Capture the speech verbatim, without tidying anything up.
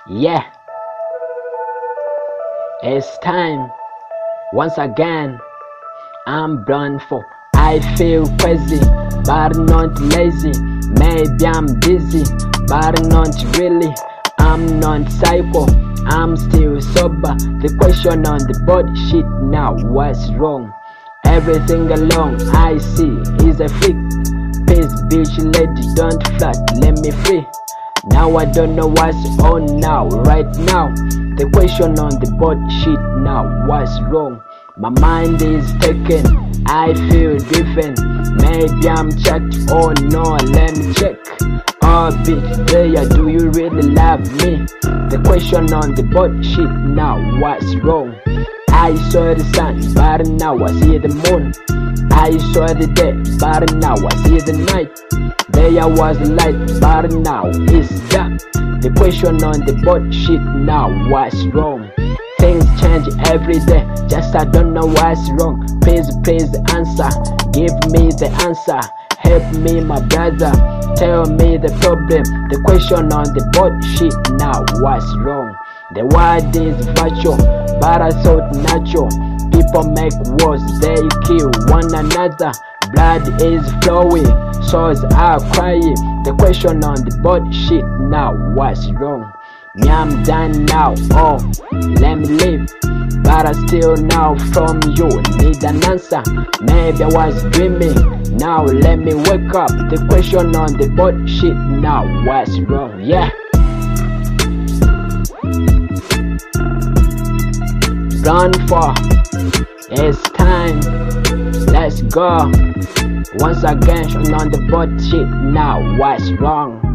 Yeah, it's time. Once again, I'm done for. I feel crazy, but not lazy. Maybe I'm dizzy, but not really. I'm not psycho, I'm still sober. The question on the board, shit now, what's wrong? Everything along I see is a freak. Peace, bitch, lady, don't flat, let me free. Now I don't know what's on now, right now. The question on the board, shit now, what's wrong? My mind is taken, I feel different. Maybe I'm checked, oh no, let me check. Oh bitch, player, do you really love me? The question on the board, shit now, what's wrong? I saw the sun, but now I see the moon. I saw the day, but now I see the night. There was light, but now it's dark. The question on the board, shit now, what's wrong? Things change every day, just I don't know what's wrong. Please, please answer, give me the answer. Help me, my brother, tell me the problem. The question on the board, shit now, what's wrong? The word is virtual, but I thought natural. People make wars, they kill one another. Blood is flowing, souls are crying. The question on the board, shit now, what's wrong? Me, I'm done now, oh, let me live. But I still now from you need an answer. Maybe I was dreaming, now let me wake up. The question on the board, shit now, what's wrong? Yeah. Run for, it's time, let's go. Once again, on the board, shit now, what's wrong?